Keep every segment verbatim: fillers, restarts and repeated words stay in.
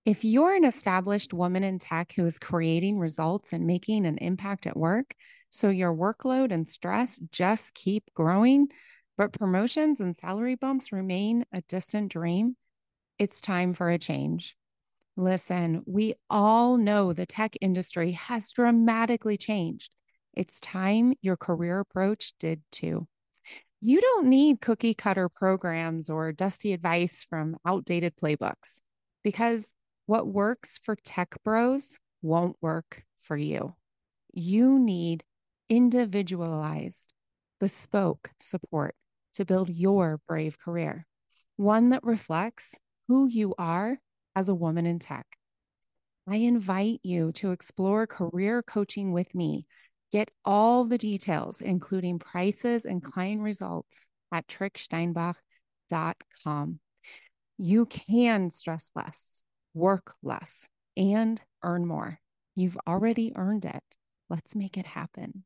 If you're an established woman in tech who is creating results and making an impact at work, so your workload and stress just keep growing, but promotions and salary bumps remain a distant dream, it's time for a change. Listen, we all know the tech industry has dramatically changed. It's time your career approach did too. You don't need cookie cutter programs or dusty advice from outdated playbooks because what works for tech bros won't work for you. You need individualized, bespoke support to build your brave career, one that reflects who you are as a woman in tech. I invite you to explore career coaching with me. Get all the details, including prices and client results, at trick steinbach dot com. You can stress less, work less, and earn more. You've already earned it. Let's make it happen.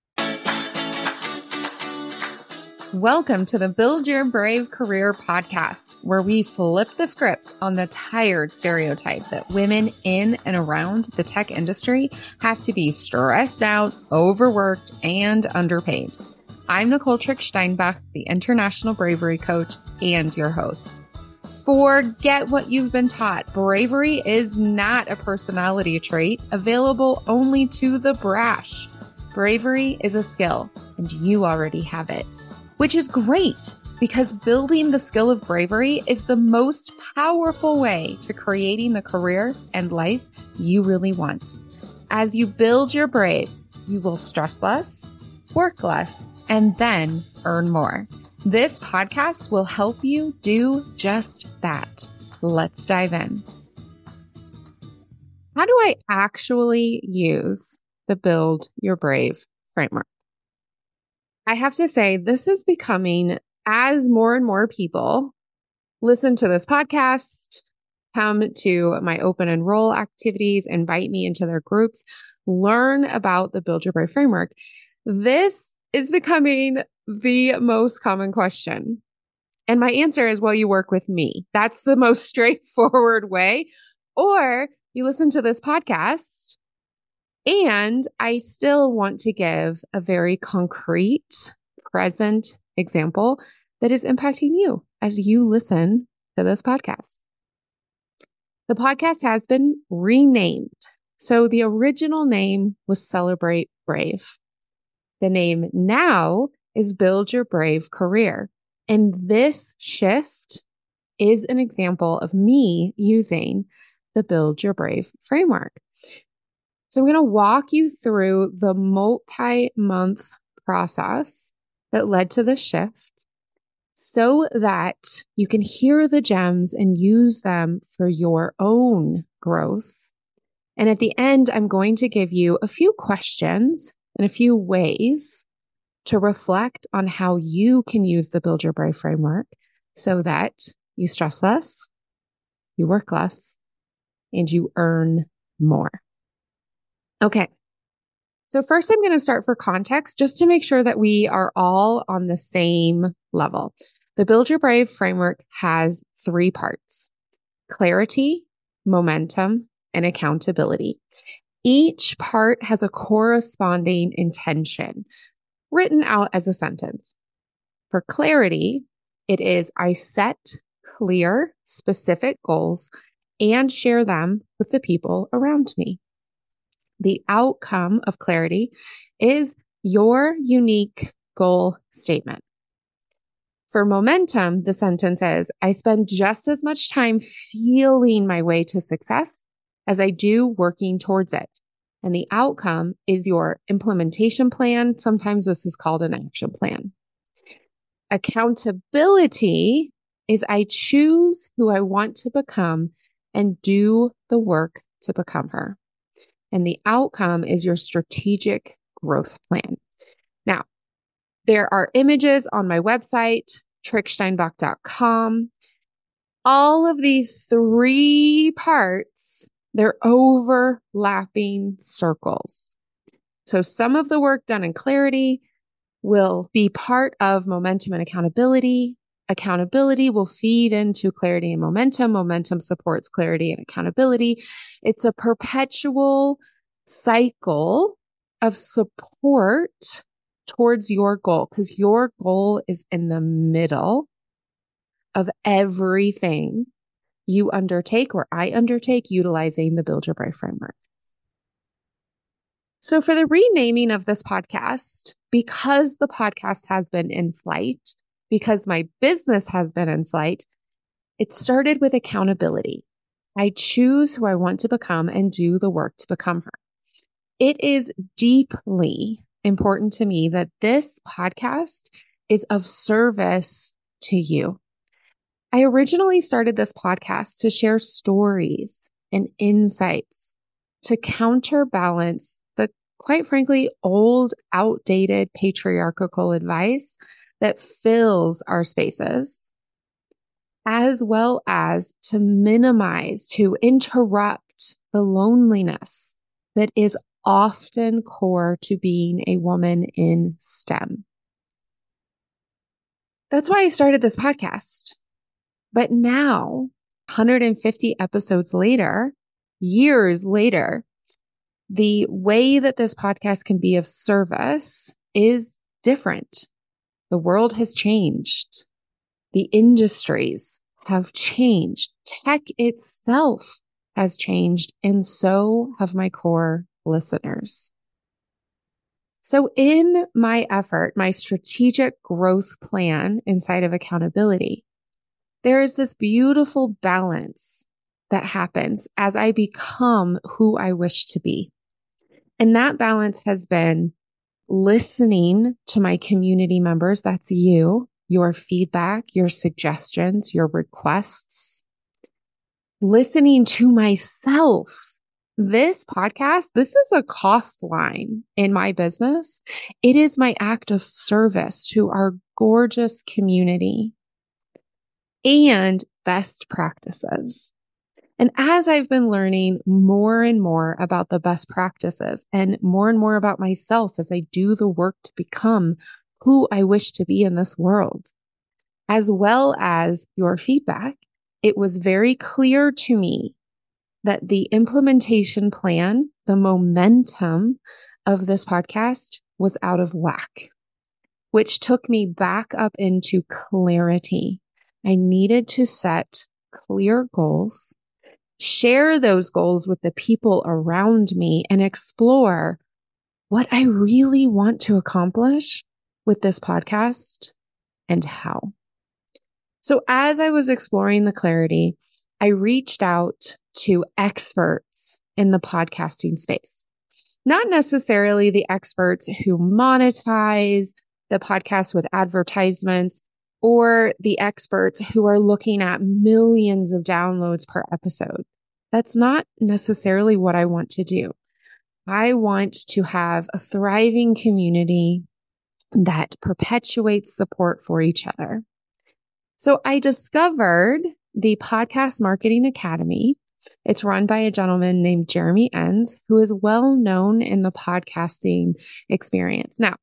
Welcome to the Build Your Brave Career podcast, where we flip the script on the tired stereotype that women in and around the tech industry have to be stressed out, overworked, and underpaid. I'm Nicole Trick Steinbach, the International Bravery Coach and your host. Forget what you've been taught. Bravery is not a personality trait available only to the brash. Bravery is a skill, and you already have it. Which is great because building the skill of bravery is the most powerful way to creating the career and life you really want. As you build your brave, you will stress less, work less, and then earn more. This podcast will help you do just that. Let's dive in. How do I actually use the Build Your Brave framework? I have to say, this is becoming, as more and more people listen to this podcast, come to my open enroll activities, invite me into their groups, learn about the Build Your Brave framework. This is becoming the most common question. And my answer is, well, you work with me. That's the most straightforward way. Or you listen to this podcast, and I still want to give a very concrete, present example that is impacting you as you listen to this podcast. The podcast has been renamed. So the original name was Celebrate Brave. The name now is Build Your Brave Career. And this shift is an example of me using the Build Your Brave framework. So I'm going to walk you through the multi-month process that led to the shift so that you can hear the gems and use them for your own growth. And at the end, I'm going to give you a few questions and a few ways to reflect on how you can use the Build Your Brave framework so that you stress less, you work less, and you earn more. Okay. So first, I'm going to start for context just to make sure that we are all on the same level. The Build Your Brave framework has three parts: clarity, momentum, and accountability. Each part has a corresponding intention written out as a sentence. For clarity, it is I set clear, specific goals and share them with the people around me. The outcome of clarity is your unique goal statement. For momentum, the sentence is, I spend just as much time feeling my way to success as I do working towards it. And the outcome is your implementation plan. Sometimes this is called an action plan. Accountability is I choose who I want to become and do the work to become her. And the outcome is your strategic growth plan. Now, there are images on my website, trick steinbach dot com. All of these three parts, they're overlapping circles. So some of the work done in clarity will be part of momentum and accountability. Accountability will feed into clarity and momentum. Momentum supports clarity and accountability. It's a perpetual cycle of support towards your goal, because your goal is in the middle of everything you undertake or I undertake utilizing the Build Your Brave framework. So for the renaming of this podcast, because the podcast has been in flight, because my business has been in flight, it started with accountability. I choose who I want to become and do the work to become her. It is deeply important to me that this podcast is of service to you. I originally started this podcast to share stories and insights to counterbalance the, quite frankly, old, outdated patriarchal advice that fills our spaces, as well as to minimize, to interrupt the loneliness that is often core to being a woman in STEM. That's why I started this podcast. But now, one hundred fifty episodes later, years later, the way that this podcast can be of service is different. The world has changed. The industries have changed. Tech itself has changed, and so have my core listeners. So in my effort, my strategic growth plan inside of accountability, there is this beautiful balance that happens as I become who I wish to be. And that balance has been listening to my community members. That's you, your feedback, your suggestions, your requests, listening to myself. This podcast, this is a cost line in my business. It is my act of service to our gorgeous community and best practices. And as I've been learning more and more about the best practices and more and more about myself as I do the work to become who I wish to be in this world, as well as your feedback, it was very clear to me that the implementation plan, the momentum of this podcast was out of whack, which took me back up into clarity. I needed to set clear goals, share those goals with the people around me, and explore what I really want to accomplish with this podcast and how. So as I was exploring the clarity, I reached out to experts in the podcasting space, not necessarily the experts who monetize the podcast with advertisements or the experts who are looking at millions of downloads per episode. That's not necessarily what I want to do. I want to have a thriving community that perpetuates support for each other. So I discovered the Podcast Marketing Academy. It's run by a gentleman named Jeremy Enns, who is well known in the podcasting experience. Now,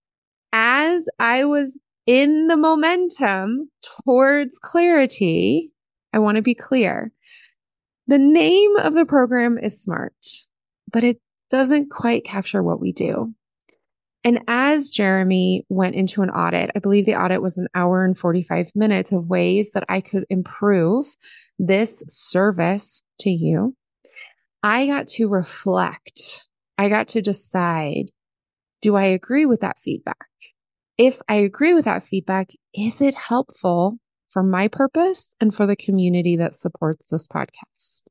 as I was in the momentum towards clarity, I want to be clear. The name of the program is smart, but it doesn't quite capture what we do. And as Jeremy went into an audit, I believe the audit was an hour and forty-five minutes of ways that I could improve this service to you, I got to reflect. I got to decide, do I agree with that feedback? If I agree with that feedback, is it helpful for my purpose and for the community that supports this podcast?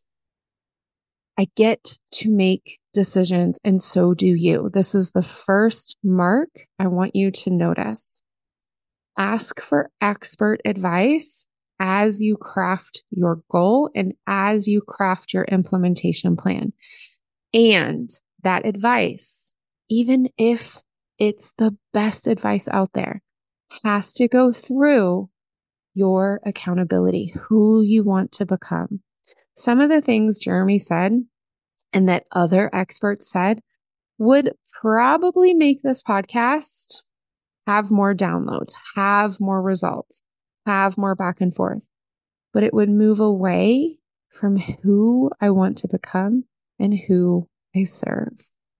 I get to make decisions, and so do you. This is the first mark I want you to notice. Ask for expert advice as you craft your goal and as you craft your implementation plan. And that advice, even if it's the best advice out there, has to go through your accountability, who you want to become. Some of the things Jeremy said and that other experts said would probably make this podcast have more downloads, have more results. have more back and forth, but it would move away from who I want to become and who I serve.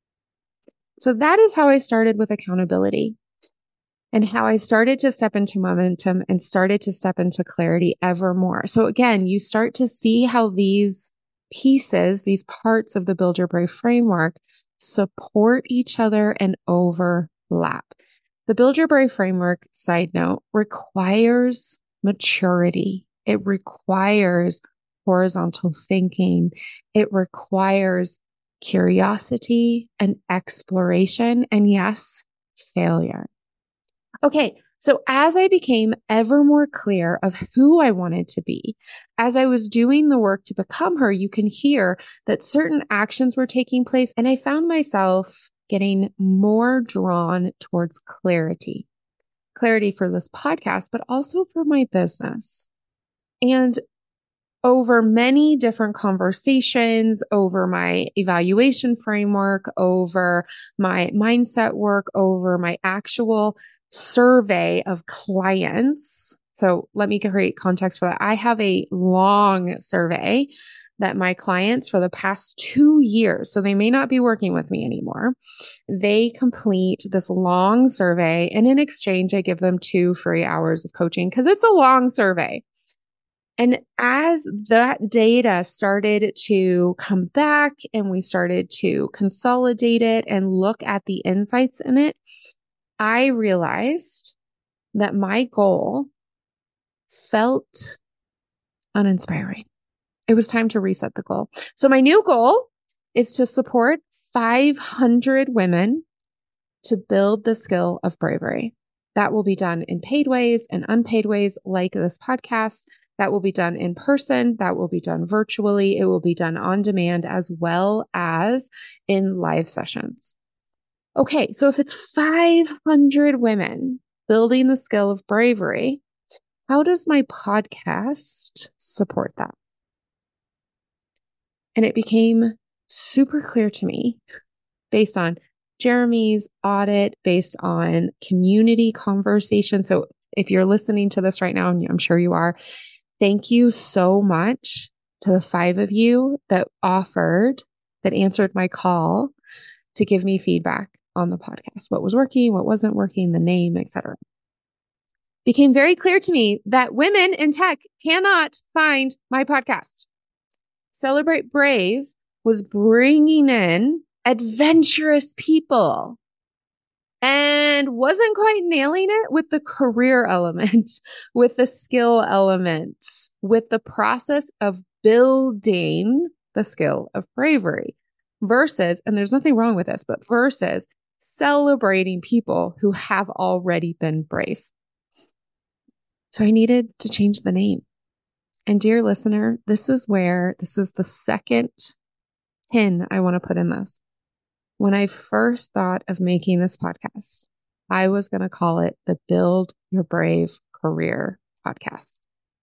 So that is how I started with accountability and how I started to step into momentum and started to step into clarity ever more. So again, you start to see how these pieces, these parts of the Build Your Brave framework support each other and overlap. The Build Your Brave framework, side note, requires maturity. It requires horizontal thinking. It requires curiosity and exploration, and yes, failure. Okay, so as I became ever more clear of who I wanted to be, as I was doing the work to become her, you can hear that certain actions were taking place, and I found myself getting more drawn towards clarity. Clarity for this podcast, but also for my business. And over many different conversations, over my evaluation framework, over my mindset work, over my actual survey of clients. So let me create context for that. I have a long survey that my clients for the past two years, so they may not be working with me anymore, they complete this long survey. And in exchange, I give them two free hours of coaching because it's a long survey. And as that data started to come back and we started to consolidate it and look at the insights in it, I realized that my goal felt uninspiring. It was time to reset the goal. So my new goal is to support five hundred women to build the skill of bravery. That will be done in paid ways and unpaid ways like this podcast. That will be done in person. That will be done virtually. It will be done on demand as well as in live sessions. Okay, so if it's five hundred women building the skill of bravery, how does my podcast support that? And it became super clear to me based on Jeremy's audit, based on community conversation. So if you're listening to this right now, and I'm sure you are, thank you so much to the five of you that offered, that answered my call to give me feedback on the podcast, what was working, what wasn't working, the name, et cetera. Became very clear to me that women in tech cannot find my podcast. Celebrate Brave was bringing in adventurous people and wasn't quite nailing it with the career element, with the skill element, with the process of building the skill of bravery versus, and there's nothing wrong with this, but versus celebrating people who have already been brave. So I needed to change the name. And dear listener, this is where, this is the second pin I want to put in this. When I first thought of making this podcast, I was going to call it the Build Your Brave Career Podcast.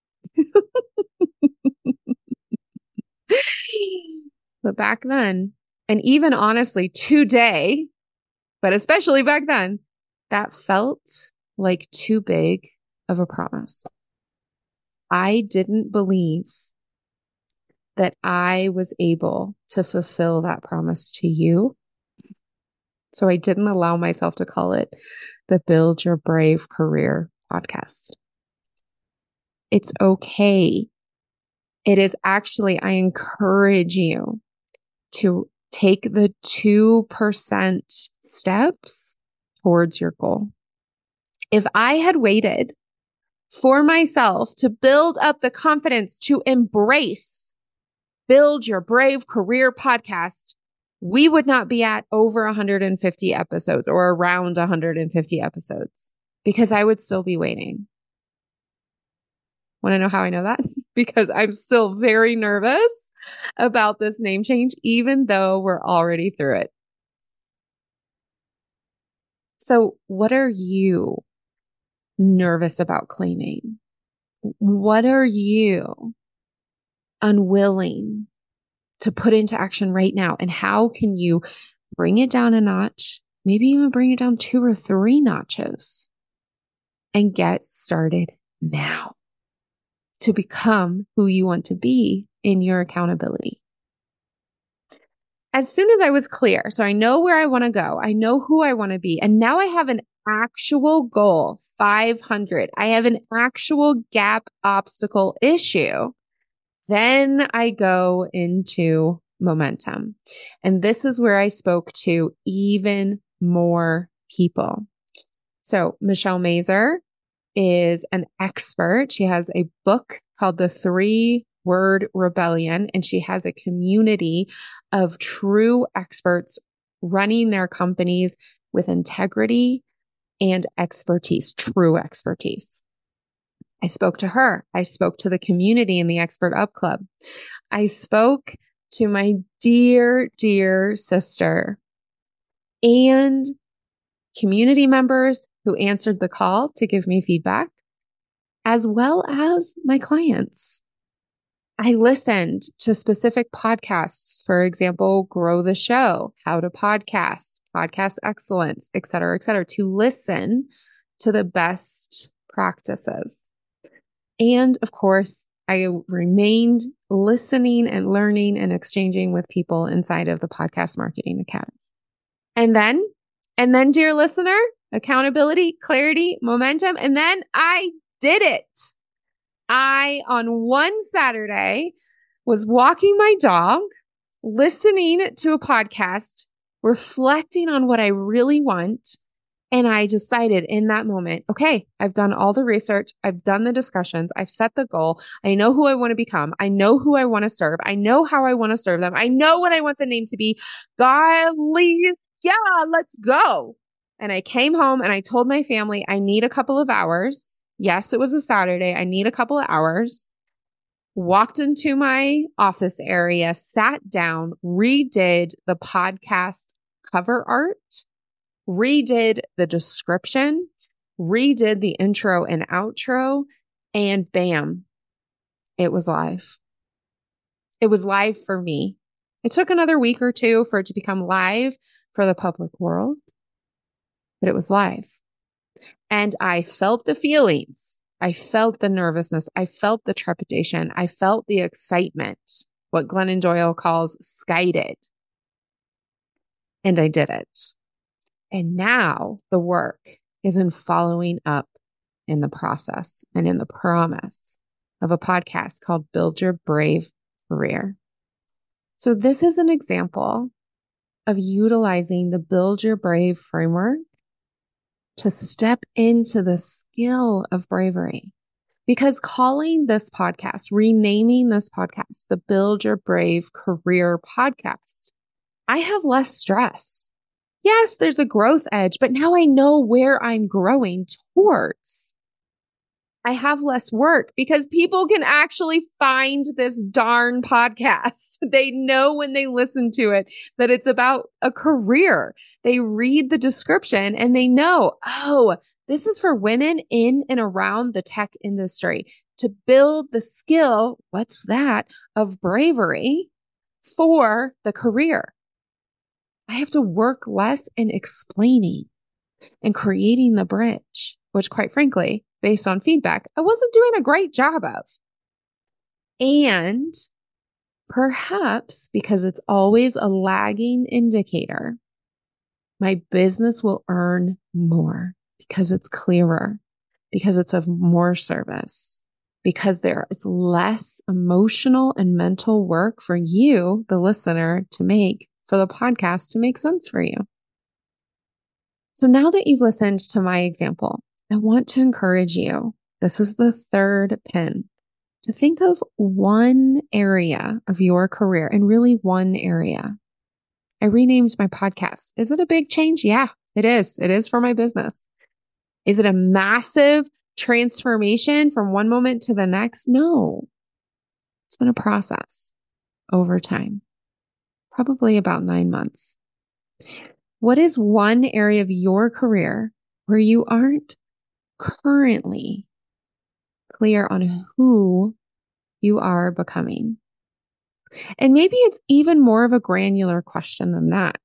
But back then, and even honestly today, but especially back then, that felt like too big of a promise. I didn't believe that I was able to fulfill that promise to you. So I didn't allow myself to call it the Build Your Brave Career Podcast. It's okay. It is actually, I encourage you to take the two percent steps towards your goal. If I had waited for myself to build up the confidence to embrace Build Your Brave Career Podcast, we would not be at over one hundred fifty episodes or around one hundred fifty episodes because I would still be waiting. Want to know how I know that? Because I'm still very nervous about this name change, even though we're already through it. So what are you nervous about claiming? What are you unwilling to put into action right now? And how can you bring it down a notch, maybe even bring it down two or three notches and get started now to become who you want to be in your accountability. As soon as I was clear, so I know where I want to go, I know who I want to be, and now I have an actual goal, five hundred. I have an actual gap obstacle issue. Then I go into momentum. And this is where I spoke to even more people. So Michelle Mazer is an expert. She has a book called The Three Word Rebellion, and she has a community of true experts running their companies with integrity and expertise, true expertise. I spoke to her. I spoke to the community in the Expert Up Club. I spoke to my dear, dear sister and community members who answered the call to give me feedback, as well as my clients. I listened to specific podcasts, for example, Grow the Show, How to Podcast, Podcast Excellence, et cetera, et cetera, to listen to the best practices. And of course, I remained listening and learning and exchanging with people inside of the Podcast Marketing Academy. And then, and then, dear listener, accountability, clarity, momentum, and then I did it. I, on one Saturday, was walking my dog, listening to a podcast, reflecting on what I really want. And I decided in that moment, okay, I've done all the research. I've done the discussions. I've set the goal. I know who I want to become. I know who I want to serve. I know how I want to serve them. I know what I want the name to be. Golly, yeah, let's go. And I came home and I told my family, I need a couple of hours. Yes, it was a Saturday. I need a couple of hours. Walked into my office area, sat down, redid the podcast cover art, redid the description, redid the intro and outro, and bam, it was live. It was live for me. It took another week or two for it to become live for the public world, but it was live. And I felt the feelings. I felt the nervousness. I felt the trepidation. I felt the excitement, what Glennon Doyle calls skited. And I did it. And now the work is in following up in the process and in the promise of a podcast called Build Your Brave Career. So this is an example of utilizing the Build Your Brave framework to step into the skill of bravery. Because calling this podcast, renaming this podcast, the Build Your Brave Career Podcast, I have less stress. Yes, there's a growth edge, but now I know where I'm growing towards. I have less work because people can actually find this darn podcast. They know when they listen to it that it's about a career. They read the description and they know, oh, this is for women in and around the tech industry to build the skill, what's that, of bravery for the career. I have to work less in explaining and creating the bridge, which quite frankly, based on feedback, I wasn't doing a great job of. And perhaps because it's always a lagging indicator, my business will earn more because it's clearer, because it's of more service, because there is less emotional and mental work for you, the listener, to make for the podcast to make sense for you. So now that you've listened to my example, I want to encourage you, this is the third pin, to think of one area of your career, and really one area. I renamed my podcast. Is it a big change? Yeah, it is. It is for my business. Is it a massive transformation from one moment to the next? No. It's been a process over time, probably about nine months. What is one area of your career where you aren't currently clear on who you are becoming? And maybe it's even more of a granular question than that.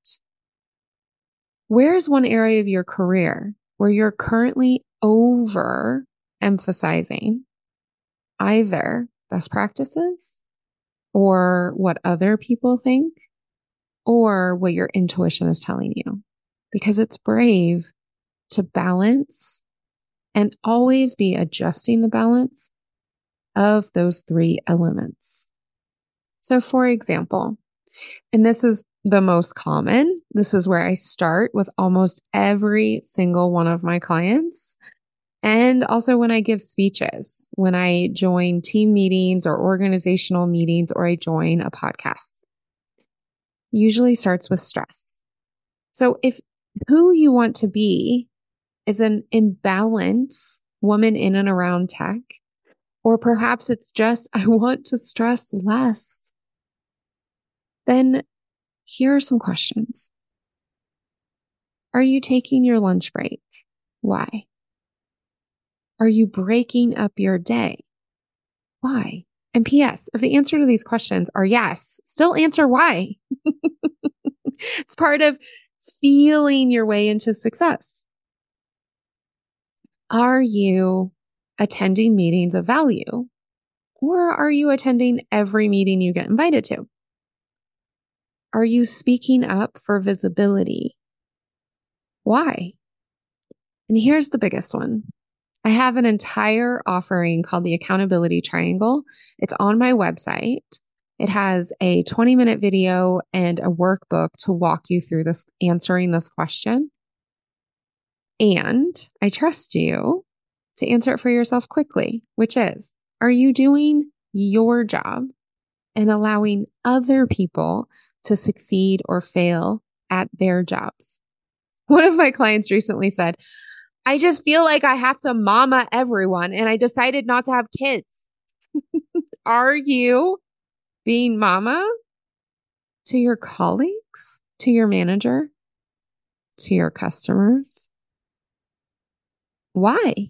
Where's one area of your career where you're currently over emphasizing either best practices or what other people think or what your intuition is telling you, because it's brave to balance and always be adjusting the balance of those three elements. So for example, and this is the most common, this is where I start with almost every single one of my clients. And also when I give speeches, when I join team meetings or organizational meetings, or I join a podcast, usually starts with stress. So if who you want to be is an imbalanced woman in and around tech, or perhaps it's just, I want to stress less, then here are some questions. Are you taking your lunch break? Why? Are you breaking up your day? Why? And P S, if the answer to these questions are yes, still answer why. It's part of feeling your way into success. Are you attending meetings of value, or are you attending every meeting you get invited to? Are you speaking up for visibility? Why? And here's the biggest one. I have an entire offering called the Accountability Triangle. It's on my website. It has a twenty minute video and a workbook to walk you through this, answering this question. And I trust you to answer it for yourself quickly, which is, are you doing your job and allowing other people to succeed or fail at their jobs? One of my clients recently said, I just feel like I have to mama everyone and I decided not to have kids. Are you being mama to your colleagues, to your manager, to your customers? Why?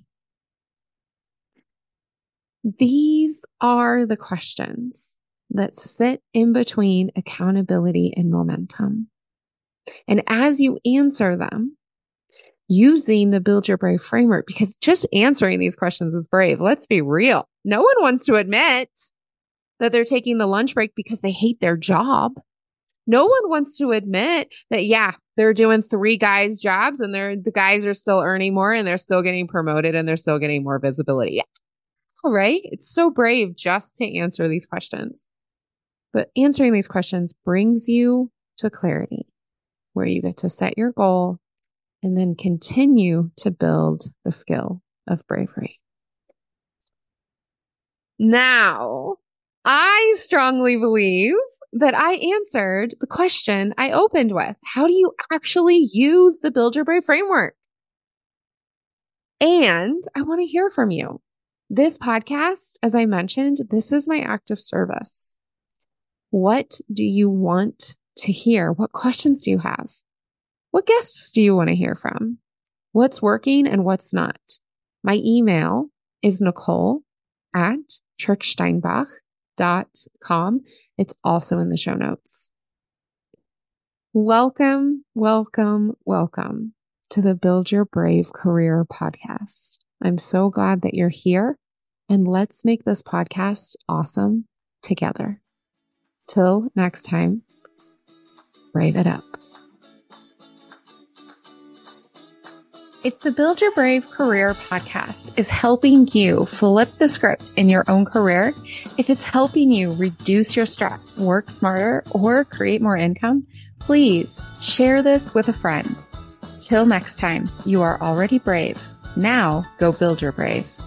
These are the questions that sit in between accountability and momentum. And as you answer them, using the Build Your Brave framework, because just answering these questions is brave. Let's be real. No one wants to admit that they're taking the lunch break because they hate their job. No one wants to admit that, yeah, they're doing three guys' jobs and they're, the guys are still earning more and they're still getting promoted and they're still getting more visibility. Yeah. All right. It's so brave just to answer these questions. But answering these questions brings you to clarity, where you get to set your goal and then continue to build the skill of bravery. Now, I strongly believe that I answered the question I opened with. How do you actually use the Build Your Brave framework? And I want to hear from you. This podcast, as I mentioned, this is my act of service. What do you want to hear? What questions do you have? What guests do you want to hear from? What's working and what's not? My email is Nicole at tricksteinbach dot com. It's also in the show notes. Welcome, welcome, welcome to the Build Your Brave Career podcast. I'm so glad that you're here, and let's make this podcast awesome together. Till next time, brave it up. If the Build Your Brave Career podcast is helping you flip the script in your own career, if it's helping you reduce your stress, work smarter, or create more income, please share this with a friend. Till next time, you are already brave. Now go build your brave.